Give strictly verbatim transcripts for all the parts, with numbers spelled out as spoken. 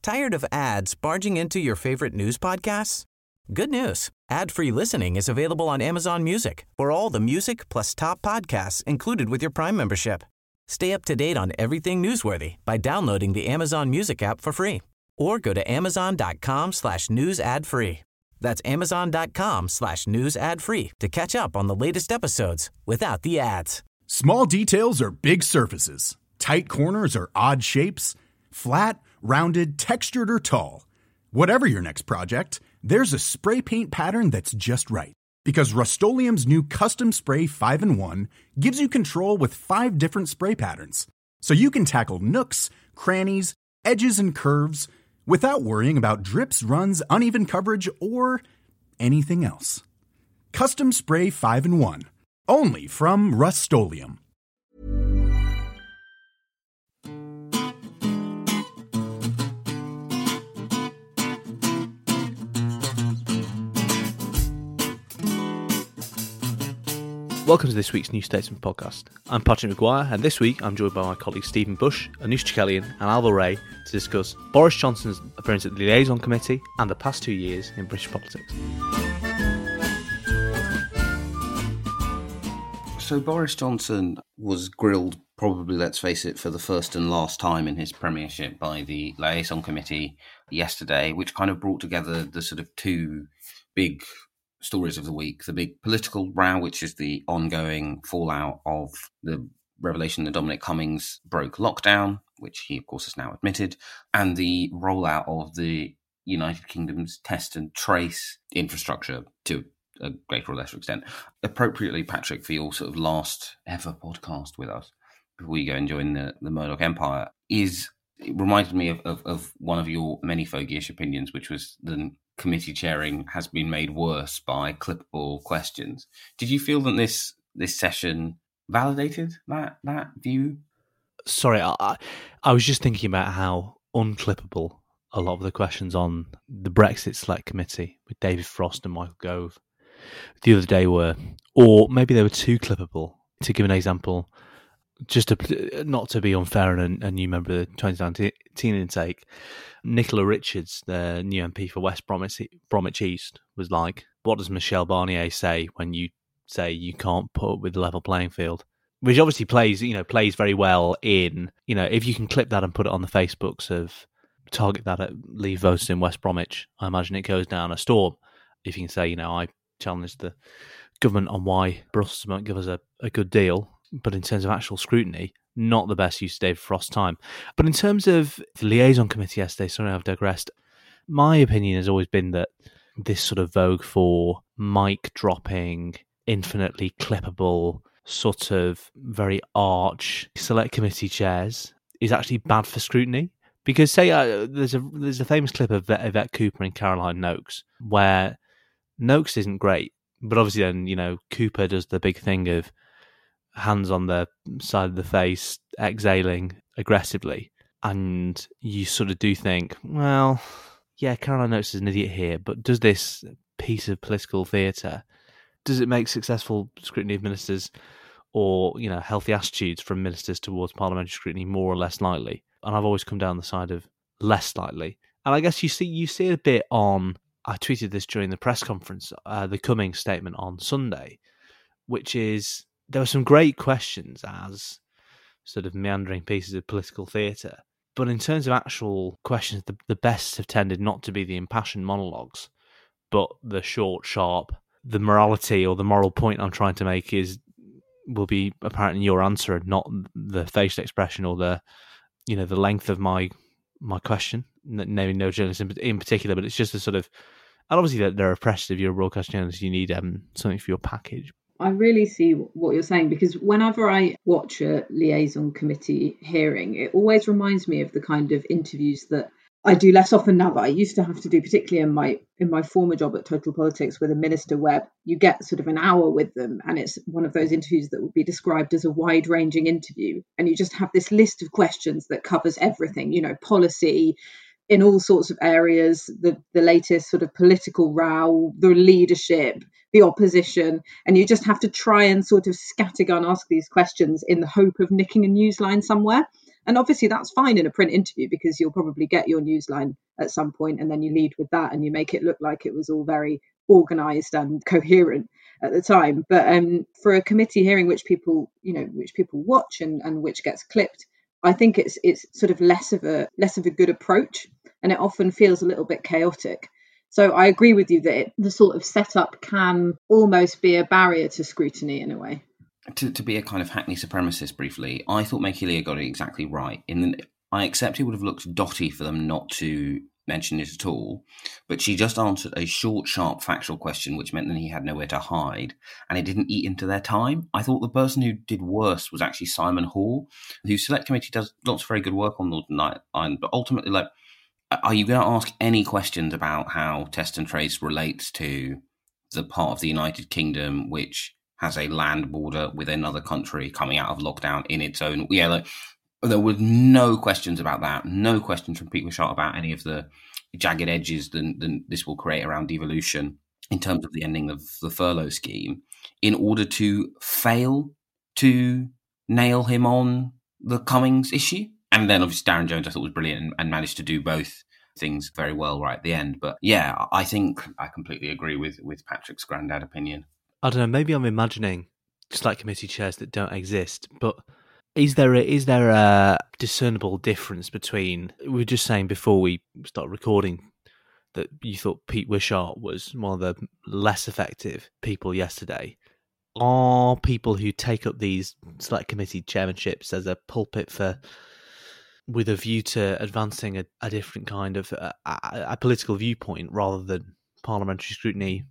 Tired of ads barging into your favorite news podcasts? Good news. Ad-free listening is available on Amazon Music for all the music plus top podcasts included with your Prime membership. Stay up to date on everything newsworthy by downloading the Amazon Music app for free or go to amazon.com slash news ad free. That's amazon.com slash news ad free to catch up on the latest episodes without the ads. Small details are big surfaces. Tight corners are odd shapes. Flat, rounded, textured, or tall. Whatever your next project, there's a spray paint pattern that's just right. Because Rust-Oleum's new Custom Spray five in one gives you control with five different spray patterns. So you can tackle nooks, crannies, edges, and curves without worrying about drips, runs, uneven coverage, or anything else. Custom Spray five in one. Only from Rust-Oleum. Welcome to this week's New Statesman podcast. I'm Patrick McGuire, and this week I'm joined by my colleagues Stephen Bush, Anoosh Chakelian, and Alva Ray to discuss Boris Johnson's appearance at the Liaison Committee and the past two years in British politics. So Boris Johnson was grilled, probably, let's face it, for the first and last time in his premiership by the Liaison Committee yesterday, which kind of brought together the sort of two big stories of the week. The big political row, which is the ongoing fallout of the revelation that Dominic Cummings broke lockdown, which he, of course, has now admitted, and the rollout of the United Kingdom's test and trace infrastructure to a greater or lesser extent. Appropriately, Patrick, for your sort of last ever podcast with us, before you go and join the, the Murdoch Empire, is it reminded me of, of, of one of your many fogyish opinions, which was the committee chairing has been made worse by clippable questions. Did you feel that this this session validated that that view? Sorry, I, I was just thinking about how unclippable a lot of the questions on the Brexit Select Committee with David Frost and Michael Gove the other day were, or maybe they were too clippable. To give an example, just to, not to be unfair and a new member of the twenty nineteen intake, Nicola Richards, the new M P for West Bromwich, Bromwich East, was like, what does Michel Barnier say when you say you can't put up with the level playing field? Which obviously plays, you know, plays very well in, you know, if you can clip that and put it on the Facebooks of, target that at Leave voters in West Bromwich, I imagine it goes down a storm. If you can say, you know, I challenge the government on why Brussels won't give us a, a good deal, but in terms of actual scrutiny, not the best use of David Frost's time. But in terms of the liaison committee yesterday, sorry I've digressed, my opinion has always been that this sort of vogue for mic dropping, infinitely clippable, sort of very arch select committee chairs is actually bad for scrutiny. Because say uh, there's a there's a famous clip of Yvette Cooper and Caroline Noakes where Noakes isn't great, but obviously then, you know, Cooper does the big thing of hands on the side of the face, exhaling aggressively. And you sort of do think, well, yeah, Caroline Noakes is an idiot here, but does this piece of political theatre, does it make successful scrutiny of ministers or, you know, healthy attitudes from ministers towards parliamentary scrutiny more or less likely? And I've always come down the side of less likely. And I guess you see you see it a bit on, I tweeted this during the press conference, uh, the Cummings statement on Sunday, which is, there were some great questions as sort of meandering pieces of political theatre. But in terms of actual questions, the, the best have tended not to be the impassioned monologues, but the short, sharp, the morality or the moral point I'm trying to make is, will be apparent in your answer, not the facial expression or the, you know, the length of my my question, naming no journalist in, in particular, but it's just a sort of, and obviously they're oppressive. You're a broadcast journalist, you need um, something for your package. I really see what you're saying, because whenever I watch a liaison committee hearing, it always reminds me of the kind of interviews that I do less often now, but I used to have to do, particularly in my in my former job at Total Politics with a minister, where you get sort of an hour with them, and it's one of those interviews that would be described as a wide-ranging interview, and you just have this list of questions that covers everything, you know, policy in all sorts of areas, the the latest sort of political row, the leadership, the opposition, and you just have to try and sort of scattergun ask these questions in the hope of nicking a newsline somewhere. And obviously that's fine in a print interview because you'll probably get your newsline at some point and then you lead with that and you make it look like it was all very organised and coherent at the time. But um, for a committee hearing which people, you know, which people watch and, and which gets clipped, I think it's it's sort of less of a less of a good approach, and it often feels a little bit chaotic. So I agree with you that it, the sort of setup can almost be a barrier to scrutiny in a way. To, to be a kind of hackney supremacist briefly, I thought Meg Hillier got it exactly right. In the, I accept it would have looked dotty for them not to mention it at all, but she just answered a short, sharp, factual question, which meant that he had nowhere to hide, and it didn't eat into their time. I thought the person who did worse was actually Simon Hall, whose select committee does lots of very good work on Northern Ireland, but ultimately, like, are you going to ask any questions about how Test and Trace relates to the part of the United Kingdom which has a land border with another country coming out of lockdown in its own? Yeah, like, there were no questions about that. No questions from Pete Wishart about any of the jagged edges that, that this will create around devolution in terms of the ending of the furlough scheme, in order to fail to nail him on the Cummings issue. And then obviously Darren Jones I thought was brilliant and, and managed to do both things very well right at the end. But yeah, I think I completely agree with, with Patrick's granddad opinion. I don't know, maybe I'm imagining just like committee chairs that don't exist, but is there a, is there a discernible difference between, we were just saying before we started recording that you thought Pete Wishart was one of the less effective people yesterday. Are people who take up these select committee chairmanships as a pulpit for, with a view to advancing a, a different kind of a, a political viewpoint rather than parliamentary scrutiny,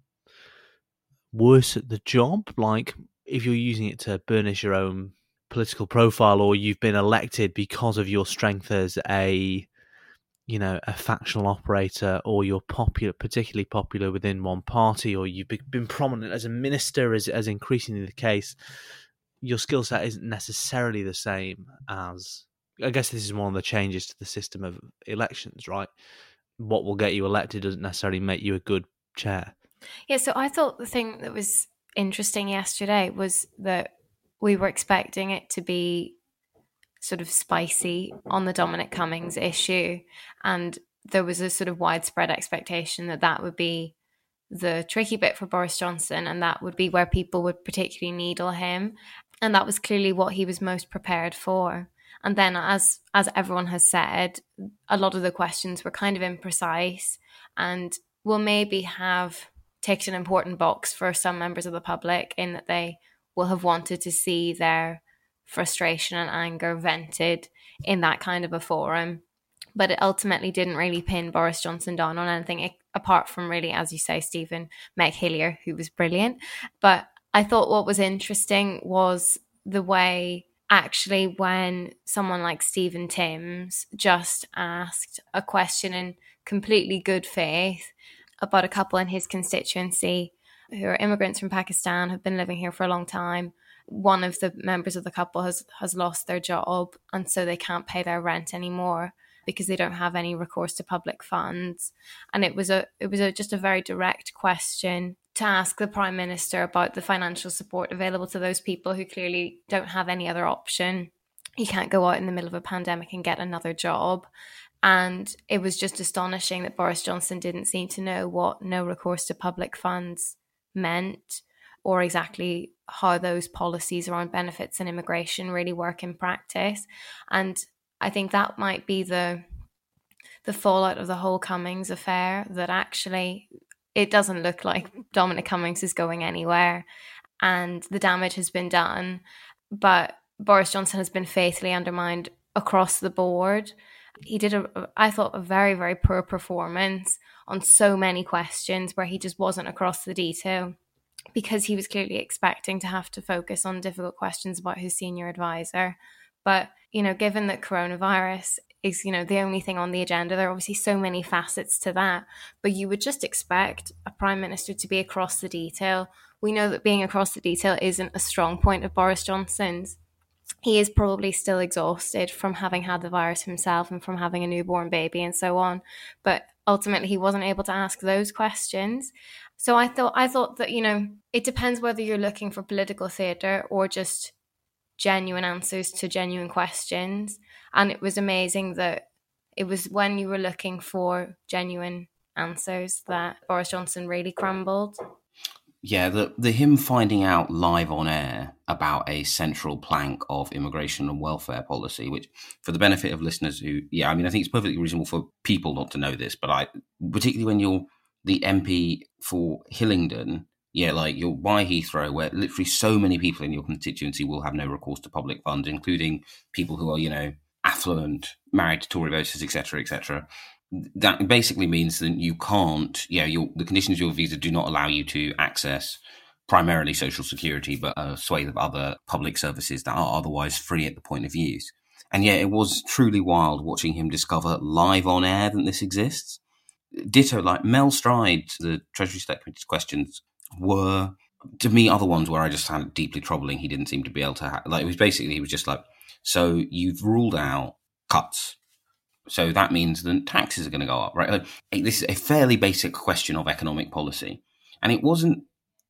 worse at the job? Like, if you're using it to burnish your own political profile, or you've been elected because of your strength as a, you know, a factional operator, or you're popular, particularly popular within one party, or you've been prominent as a minister, as as increasingly the case, your skill set isn't necessarily the same as. I guess this is one of the changes to the system of elections, right? What will get you elected doesn't necessarily make you a good chair. Yeah, so I thought the thing that was interesting yesterday was that we were expecting it to be sort of spicy on the Dominic Cummings issue, and there was a sort of widespread expectation that that would be the tricky bit for Boris Johnson, and that would be where people would particularly needle him, and that was clearly what he was most prepared for. And then, as as everyone has said, a lot of the questions were kind of imprecise and will maybe have ticked an important box for some members of the public in that they will have wanted to see their frustration and anger vented in that kind of a forum. But it ultimately didn't really pin Boris Johnson down on anything, apart from really, as you say, Stephen, Meg Hillier, who was brilliant. But I thought what was interesting was the way, actually, when someone like Stephen Timms just asked a question in completely good faith about a couple in his constituency who are immigrants from Pakistan, have been living here for a long time. One of the members of the couple has, has lost their job, and so they can't pay their rent anymore because they don't have any recourse to public funds. And it was a it was a, just a very direct question to ask the Prime Minister about the financial support available to those people who clearly don't have any other option. You can't go out in the middle of a pandemic and get another job. And it was just astonishing that Boris Johnson didn't seem to know what no recourse to public funds meant, or exactly how those policies around benefits and immigration really work in practice. And I think that might be the the fallout of the whole Cummings affair, that actually it doesn't look like Dominic Cummings is going anywhere and the damage has been done. But Boris Johnson has been faithfully undermined across the board. He did, a, I thought, a very, very poor performance on so many questions where he just wasn't across the detail, because he was clearly expecting to have to focus on difficult questions about his senior advisor. But, you know, given that coronavirus is, you know, the only thing on the agenda, there are obviously so many facets to that, but you would just expect a Prime Minister to be across the detail. We know that being across the detail isn't a strong point of Boris Johnson's. He is probably still exhausted from having had the virus himself and from having a newborn baby and so on. But ultimately, he wasn't able to ask those questions. So I thought I thought that, you know, it depends whether you're looking for political theatre or just genuine answers to genuine questions. And it was amazing that it was when you were looking for genuine answers that Boris Johnson really crumbled. Yeah, the, the him finding out live on air about a central plank of immigration and welfare policy, which for the benefit of listeners who, yeah, I mean, I think it's perfectly reasonable for people not to know this, but I, particularly when you're the M P for Hillingdon, yeah, like you're by Heathrow, where literally so many people in your constituency will have no recourse to public funds, including people who are, you know, affluent, married to Tory voters, et cetera, et cetera. That basically means that you can't, yeah, your, the conditions of your visa do not allow you to access primarily social security, but a swathe of other public services that are otherwise free at the point of use. And yet it was truly wild watching him discover live on air that this exists. Ditto, like Mel Stride, the Treasury Select Committee's questions were, to me, other ones where I just found it deeply troubling. He didn't seem to be able to, ha- like, it was basically, he was just like, so you've ruled out cuts. So that means that taxes are going to go up, right? Like, this is a fairly basic question of economic policy. And it wasn't,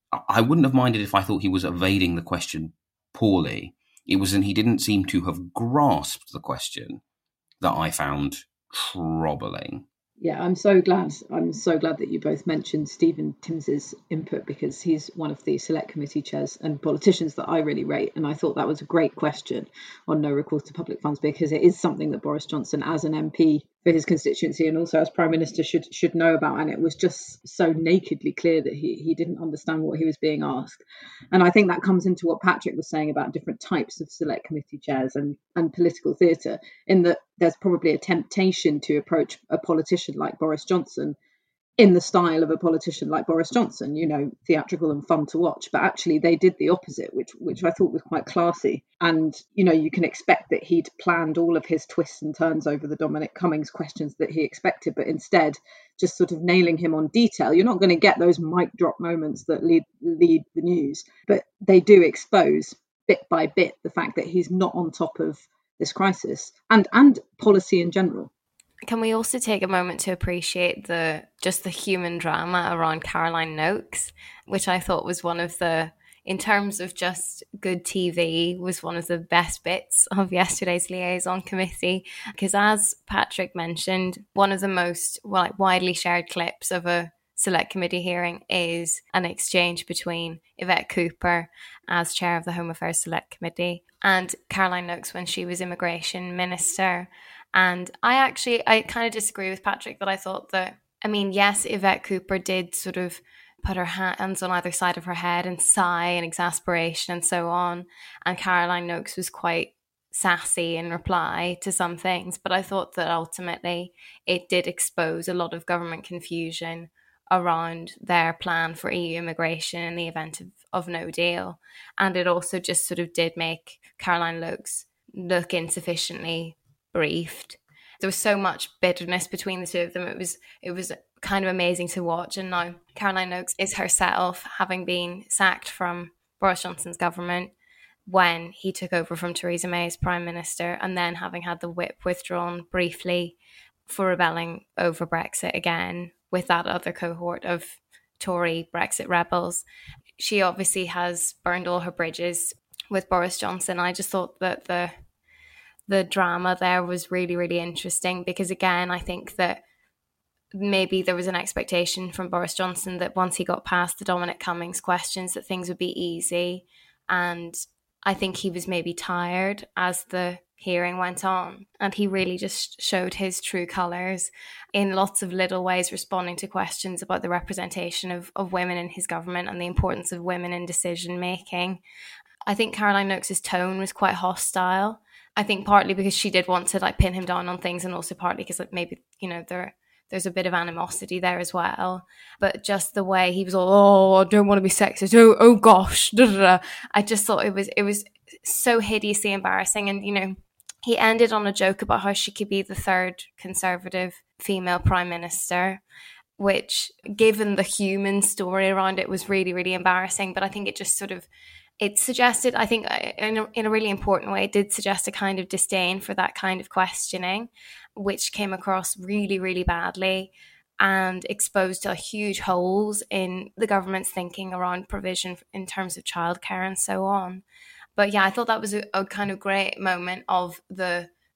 I wouldn't have minded if I thought he was evading the question poorly. It was that he didn't seem to have grasped the question that I found troubling. Yeah, I'm so glad. I'm so glad that you both mentioned Stephen Timms' input, because he's one of the select committee chairs and politicians that I really rate. And I thought that was a great question on no recourse to public funds, because it is something that Boris Johnson, as an M P for his constituency and also as Prime Minister, should should know about. And it was just so nakedly clear that he, he didn't understand what he was being asked. And I think that comes into what Patrick was saying about different types of select committee chairs and, and political theatre, in that there's probably a temptation to approach a politician like Boris Johnson in the style of a politician like Boris Johnson, you know, theatrical and fun to watch. But actually they did the opposite, which which I thought was quite classy. And, you know, you can expect that he'd planned all of his twists and turns over the Dominic Cummings questions that he expected, but instead just sort of nailing him on detail. You're not going to get those mic drop moments that lead lead the news, but they do expose bit by bit the fact that he's not on top of this crisis and and policy in general. Can we also take a moment to appreciate the just the human drama around Caroline Nokes, which I thought was one of the, in terms of just good T V, was one of the best bits of yesterday's liaison committee. Because as Patrick mentioned, one of the most well, like, widely shared clips of a select committee hearing is an exchange between Yvette Cooper as chair of the Home Affairs Select Committee and Caroline Nokes when she was immigration minister. And I actually, I kind of disagree with Patrick that I thought that, I mean, yes, Yvette Cooper did sort of put her hands on either side of her head and sigh in exasperation and so on. And Caroline Nokes was quite sassy in reply to some things. But I thought that ultimately it did expose a lot of government confusion around their plan for E U immigration in the event of, of no deal. And it also just sort of did make Caroline Nokes look insufficiently briefed. There was so much bitterness between the two of them. It was it was kind of amazing to watch. And now Caroline Nokes is herself, having been sacked from Boris Johnson's government when he took over from Theresa May as Prime Minister, and then having had the whip withdrawn briefly for rebelling over Brexit again with that other cohort of Tory Brexit rebels. She obviously has burned all her bridges with Boris Johnson. I just thought that the the drama there was really, really interesting, because again, I think that maybe there was an expectation from Boris Johnson that once he got past the Dominic Cummings questions that things would be easy. And I think he was maybe tired as the hearing went on, and he really just showed his true colours in lots of little ways, responding to questions about the representation of, of women in his government and the importance of women in decision making. I think Caroline Nokes' tone was quite hostile. I think partly because she did want to like pin him down on things, and also partly because like, maybe, you know, there there's a bit of animosity there as well. But just the way he was all, oh, I don't want to be sexist. Oh, oh gosh. Da, da, da. I just thought it was it was so hideously embarrassing. And, you know, he ended on a joke about how she could be the third Conservative female Prime Minister, which, given the human story around it, was really, really embarrassing. But I think it just sort of, it suggested, I think in a, in a really important way, it did suggest a kind of disdain for that kind of questioning, which came across really, really badly and exposed to huge holes in the government's thinking around provision in terms of childcare and so on. But yeah, I thought that was a, a kind of great moment of the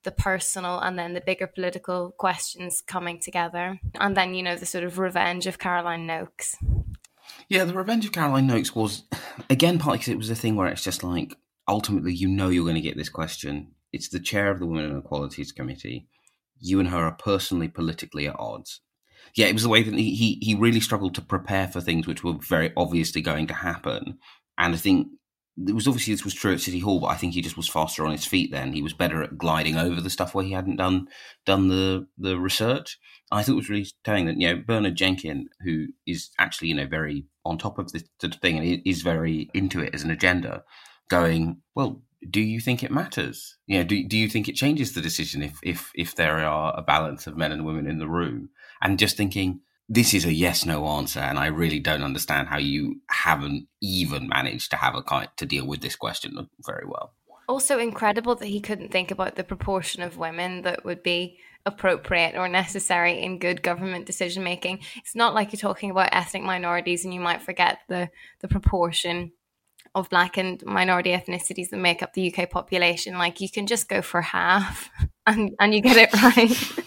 the personal and then the bigger political questions coming together. And then, you know, the sort of revenge of Caroline Nokes. Yeah, the revenge of Caroline Nokes was, again, partly because it was a thing where it's just like, ultimately, you know you're going to get this question. It's the chair of the Women and Equalities Committee. You and her are personally, politically at odds. Yeah, it was the way that he, he, he really struggled to prepare for things which were very obviously going to happen. And I think it was obviously this was true at City Hall, but I think he just was faster on his feet then. He was better at gliding over the stuff where he hadn't done done the, the research. I thought it was really telling that, you know, Bernard Jenkin, who is actually, you know, very on top of this sort of thing and is very into it as an agenda, going, well, do you think it matters? You know, do do you think it changes the decision if if if there are a balance of men and women in the room? And just thinking, this is a yes/no answer, and I really don't understand how you haven't even managed to have a kind to deal with this question very well. Also incredible that he couldn't think about the proportion of women that would be appropriate or necessary in good government decision making. It's not like you're talking about ethnic minorities and you might forget the the proportion of Black and minority ethnicities that make up the U K population. Like, you can just go for half and, and you get it right.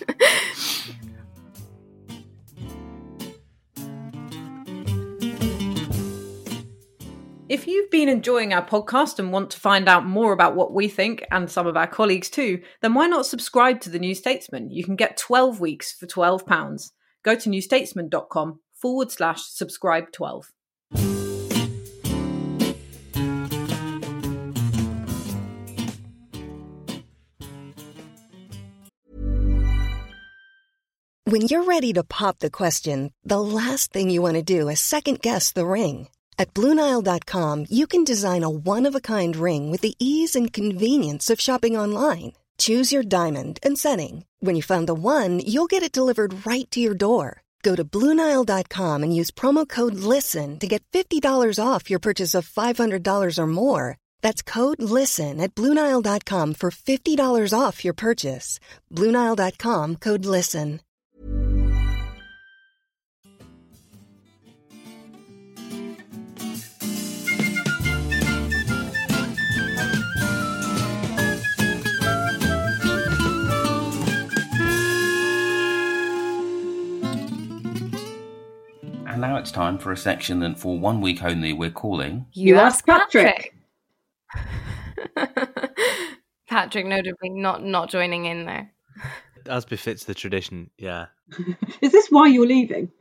If you've been enjoying our podcast and want to find out more about what we think, and some of our colleagues too, then why not subscribe to The New Statesman? You can get twelve weeks for twelve pounds. Go to newstatesman.com forward slash subscribe 12. When you're ready to pop the question, the last thing you want to do is second-guess the ring. At Blue Nile dot com, you can design a one-of-a-kind ring with the ease and convenience of shopping online. Choose your diamond and setting. When you find the one, you'll get it delivered right to your door. Go to Blue Nile dot com and use promo code LISTEN to get fifty dollars off your purchase of five hundred dollars or more. That's code LISTEN at Blue Nile dot com for fifty dollars off your purchase. Blue Nile dot com, code LISTEN. And now it's time for a section that for one week only we're calling... You, you Ask Patrick. Patrick. Patrick notably not, not joining in there. As befits the tradition, yeah. Is this why you're leaving?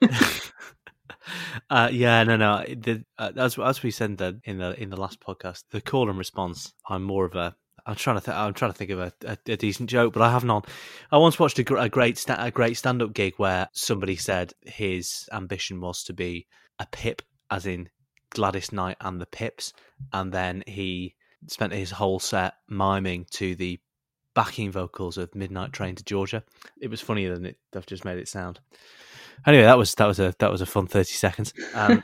uh, yeah, no, no. The, uh, as as we said the, in the in the last podcast, the call and response. I'm more of a. I'm trying to. Th- I'm trying to think of a, a, a decent joke, but I have none. I once watched a, gr- a great sta- a great stand up gig where somebody said his ambition was to be a Pip, as in Gladys Knight and the Pips, and then he spent his whole set miming to the backing vocals of Midnight Train to Georgia. It was funnier than it, I've just made it sound. Anyway, that was that was a that was a fun thirty seconds. Um,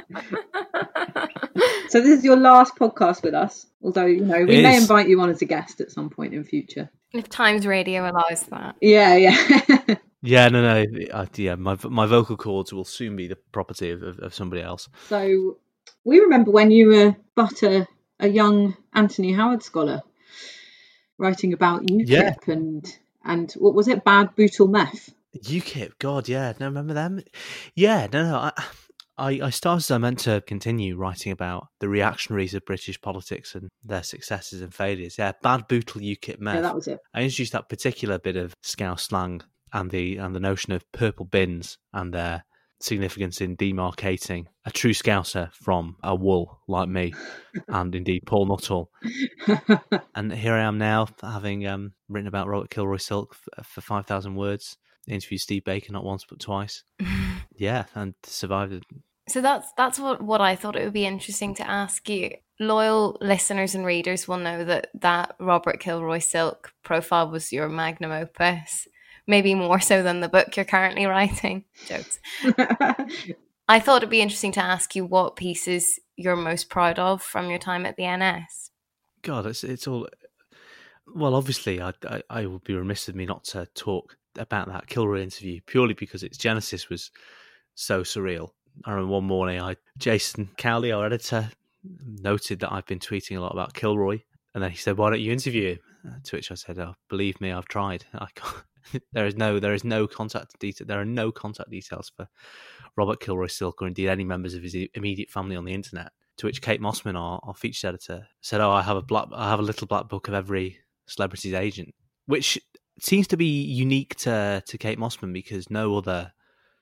so this is your last podcast with us, although you know we may is. invite you on as a guest at some point in future if Times Radio allows that. Yeah, yeah. yeah, no, no, uh, yeah. My my vocal cords will soon be the property of, of, of somebody else. So we remember when you were but a, a young Anthony Howard scholar, writing about UKIP yeah. and and what was it, bad brutal meth? UKIP, God, yeah, no, remember them? Yeah, no, no. I, I, I started. I meant to continue writing about the reactionaries of British politics and their successes and failures. Yeah, bad brutal UKIP meth. Yeah, that was it. I introduced that particular bit of Scouse slang and the and the notion of purple bins and their significance in demarcating a true Scouser from a wool like me, and indeed Paul Nuttall. And here I am now, having um, written about Robert Kilroy Silk for, for five thousand words, interviewed Steve Baker not once but twice. Yeah, and survived it. So that's that's what, what I thought it would be interesting to ask you. Loyal listeners and readers will know that that Robert Kilroy Silk profile was your magnum opus. Maybe more so than the book you're currently writing. Jokes. I thought it'd be interesting to ask you what pieces you're most proud of from your time at the N S. God, it's it's all. Well, obviously, I, I I would be remiss of me not to talk about that Kilroy interview purely because its genesis was so surreal. I remember one morning, I Jason Cowley, our editor, noted that I've been tweeting a lot about Kilroy, and then he said, "Why don't you interview him?" Uh, to which I said, "Oh, believe me, I've tried. I can't. there is no, there is no contact detail. There are no contact details for Robert Kilroy-Silk, or indeed any members of his immediate family on the internet." To which Kate Mossman, our, our features editor, said, "Oh, I have a black, I have a little black book of every celebrity's agent," which seems to be unique to to Kate Mossman, because no other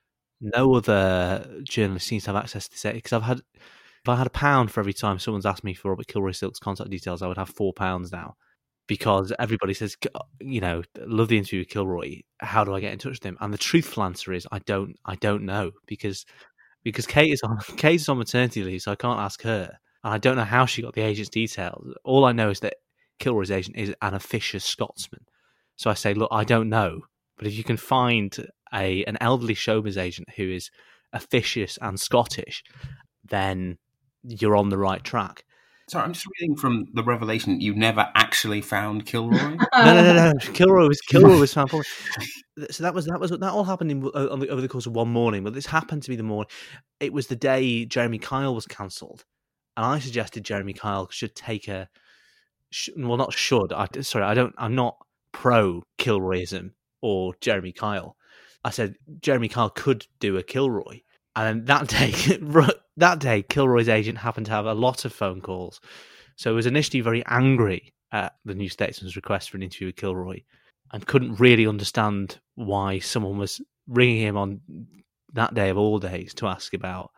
no other journalist seems to have access to this. Because I've had, if I had a pound for every time someone's asked me for Robert Kilroy-Silk's contact details, I would have four pounds now. Because everybody says, you know, love the interview with Kilroy. How do I get in touch with him? And the truthful answer is, I don't, I don't know, because because Kate is on Kate is on maternity leave, so I can't ask her, and I don't know how she got the agent's details. All I know is that Kilroy's agent is an officious Scotsman. So I say, look, I don't know, but if you can find a an elderly showbiz agent who is officious and Scottish, then you're on the right track. Sorry, I'm just reading from the revelation that you never actually found Kilroy. no, no, no, no. Kilroy was Kilroy was found. So that was that was that all happened in, on the, over the course of one morning. But this happened to be the morning. It was the day Jeremy Kyle was cancelled, and I suggested Jeremy Kyle should take a. Sh- well, not should. I sorry, I don't. I'm not pro Kilroyism or Jeremy Kyle. I said Jeremy Kyle could do a Kilroy, and that day. That day, Kilroy's agent happened to have a lot of phone calls. So he was initially very angry at the New Statesman's request for an interview with Kilroy, and couldn't really understand why someone was ringing him on that day of all days to ask about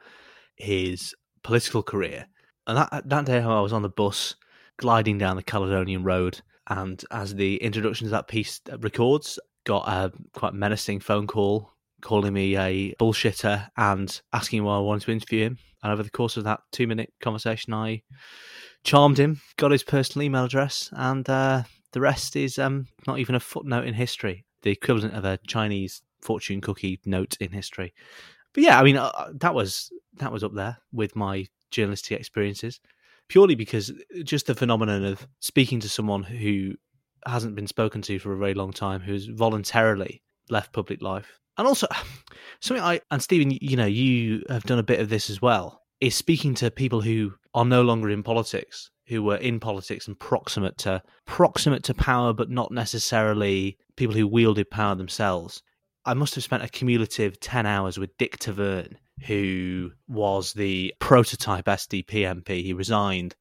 his political career. And that, that day I was on the bus gliding down the Caledonian Road, and as the introduction to that piece records, got a quite menacing phone call calling me a bullshitter and asking why I wanted to interview him. And over the course of that two-minute conversation, I charmed him, got his personal email address, and uh, the rest is um, not even a footnote in history, the equivalent of a Chinese fortune cookie note in history. But yeah, I mean, uh, that was that was up there with my journalistic experiences, purely because just the phenomenon of speaking to someone who hasn't been spoken to for a very long time, who's voluntarily left public life. And also, something I, and Stephen, you know, you have done a bit of this as well, is speaking to people who are no longer in politics, who were in politics and proximate to proximate to power, but not necessarily people who wielded power themselves. I must have spent a cumulative ten hours with Dick Taverne, who was the prototype S D P M P. He resigned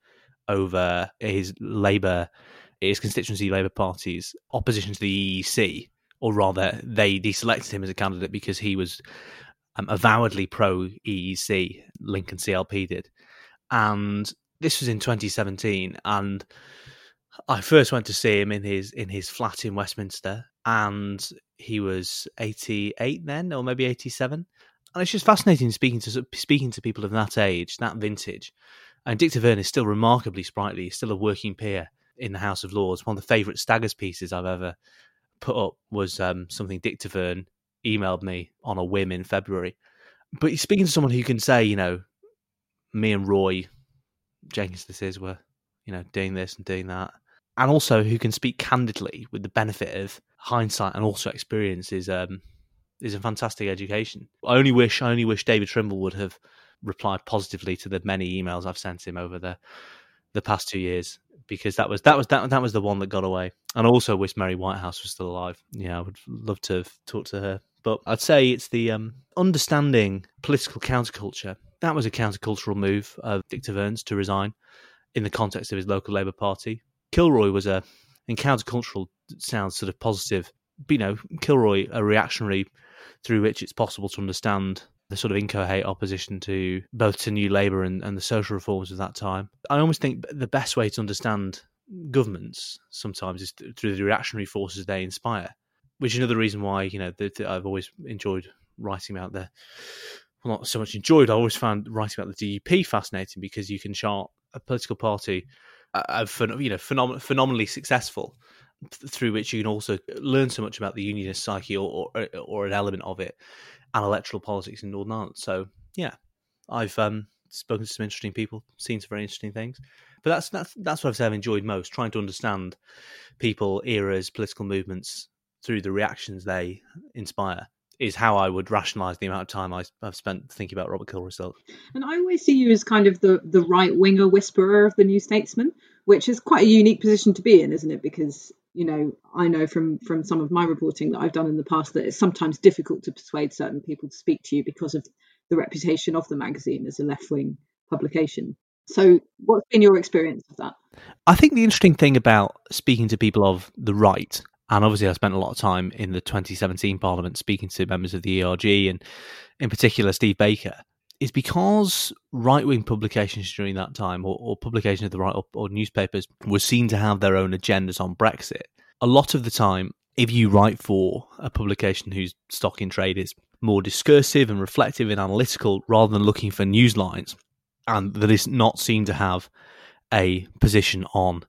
over his Labour, his constituency Labour Party's opposition to the E E C. Or rather, they deselected him as a candidate because he was um, avowedly pro-E E C, Lincoln C L P did. And this was in twenty seventeen, and I first went to see him in his in his flat in Westminster, and he was eighty-eight then, or maybe eighty-seven. And it's just fascinating speaking to speaking to people of that age, that vintage. And Dick Taverne is still remarkably sprightly, he's still a working peer in the House of Lords. One of the favourite Staggers pieces I've ever put up was um, something Dick Taverne emailed me on a whim in February. But he's speaking to someone who can say, you know, me and Roy Jenkins, this is, were, you know, doing this and doing that. And also who can speak candidly with the benefit of hindsight and also experience is, um, is a fantastic education. I only wish, I only wish David Trimble would have replied positively to the many emails I've sent him over the the past two years, because that was that was that that was the one that got away. And I also wish Mary Whitehouse was still alive. Yeah, I would love to have talked to her. But I'd say it's the um, understanding political counterculture. That was a countercultural move of Dick Taverne's to resign in the context of his local Labour Party. Kilroy was a, in countercultural sounds sort of positive, but, you know, Kilroy, a reactionary through which it's possible to understand the sort of incoherent opposition to both to New Labour and, and the social reforms of that time. I almost think the best way to understand governments sometimes is through the reactionary forces they inspire, which is another reason why, you know, that I've always enjoyed writing about the, well, not so much enjoyed, I always found writing about the D U P fascinating, because you can chart a political party, uh, you know, phenom- phenomenally successful, through which you can also learn so much about the unionist psyche, or, or, or an element of it, and electoral politics in Northern Ireland. So, yeah, I've um, spoken to some interesting people, seen some very interesting things. But that's that's that's what I've said I've enjoyed most, trying to understand people, eras, political movements through the reactions they inspire, is how I would rationalise the amount of time I, I've spent thinking about Robert Kilroy-Silk. And I always see you as kind of the, the right-winger whisperer of the New Statesman, which is quite a unique position to be in, isn't it? Because, you know, I know from from some of my reporting that I've done in the past that it's sometimes difficult to persuade certain people to speak to you because of the reputation of the magazine as a left-wing publication. So what's been your experience of that? I think the interesting thing about speaking to people of the right, and obviously I spent a lot of time in the twenty seventeen Parliament speaking to members of the E R G and in particular Steve Baker, is because right-wing publications during that time, or, or publications of the right, or, or newspapers, were seen to have their own agendas on Brexit. A lot of the time, if you write for a publication whose stock in trade is more discursive and reflective and analytical rather than looking for news lines, and that is not seen to have a position on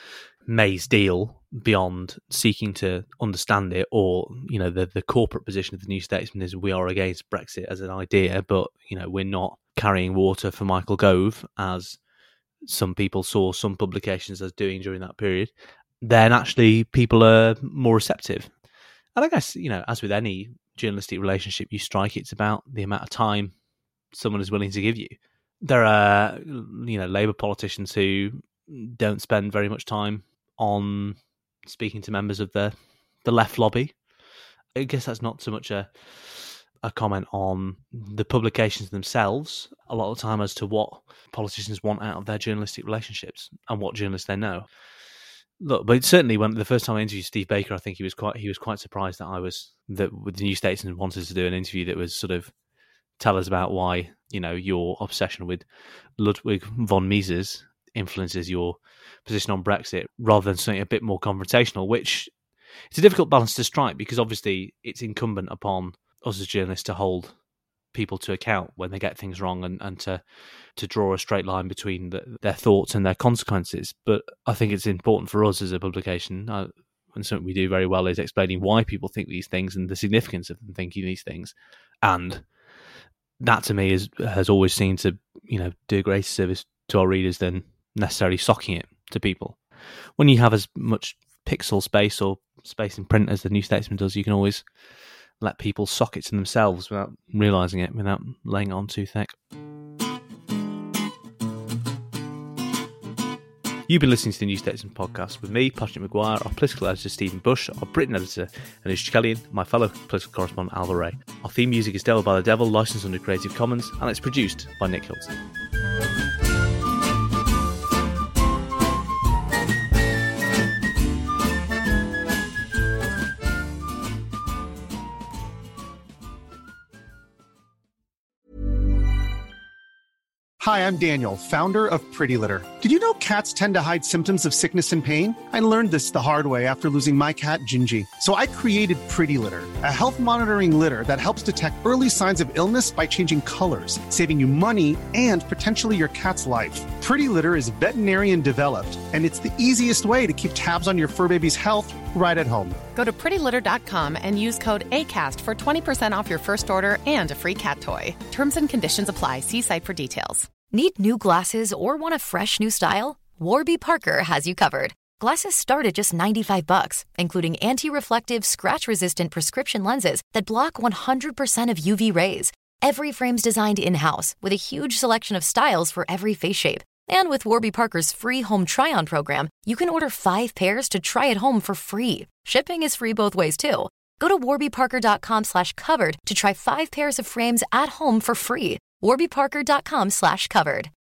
May's deal beyond seeking to understand it, or, you know, the, the corporate position of the New Statesman is we are against Brexit as an idea, but, you know, we're not carrying water for Michael Gove, as some people saw some publications as doing during that period, then actually people are more receptive. And I guess, you know, as with any journalistic relationship you strike, it's about the amount of time someone is willing to give you. There are, you know, Labour politicians who don't spend very much time on speaking to members of the the left lobby. I guess that's not so much a a comment on the publications themselves, a lot of the time, as to what politicians want out of their journalistic relationships and what journalists they know. Look, but certainly when the first time I interviewed Steve Baker, I think he was quite he was quite surprised that I was that with the New Statesman wanted to do an interview that was sort of tell us about why, you know, your obsession with Ludwig von Mises influences your position on Brexit, rather than something a bit more confrontational, which it's a difficult balance to strike, because obviously it's incumbent upon us as journalists to hold people to account when they get things wrong, and, and to to draw a straight line between the, their thoughts and their consequences. But I think it's important for us as a publication, uh, and something we do very well, is explaining why people think these things and the significance of them thinking these things. And that, to me, is has always seemed to, you know, do a greater service to our readers than necessarily socking it to people. When you have as much pixel space or space in print as the New Statesman does, you can always let people sock it to themselves without realising it, without laying it on too thick. You've been listening to the New Statesman podcast with me, Patrick Maguire, our political editor Stephen Bush, our Britain editor Anush Kellyan, my fellow political correspondent Alva Ray. Our theme music is Devil by the Devil, licensed under Creative Commons, and it's produced by Nick Hilton. Hi, I'm Daniel, founder of Pretty Litter. Did you know cats tend to hide symptoms of sickness and pain? I learned this the hard way after losing my cat, Gingy. So I created Pretty Litter, a health monitoring litter that helps detect early signs of illness by changing colors, saving you money and potentially your cat's life. Pretty Litter is veterinarian developed, and it's the easiest way to keep tabs on your fur baby's health right at home. Go to pretty litter dot com and use code ACAST for twenty percent off your first order and a free cat toy. Terms and conditions apply. See site for details. Need new glasses or want a fresh new style? Warby Parker has you covered. Glasses start at just ninety-five bucks, including anti-reflective, scratch-resistant prescription lenses that block one hundred percent of U V rays. Every frame's designed in-house with a huge selection of styles for every face shape. And with Warby Parker's free home try-on program, you can order five pairs to try at home for free. Shipping is free both ways, too. Go to warby parker dot com slash covered to try five pairs of frames at home for free. warby parker dot com slash covered.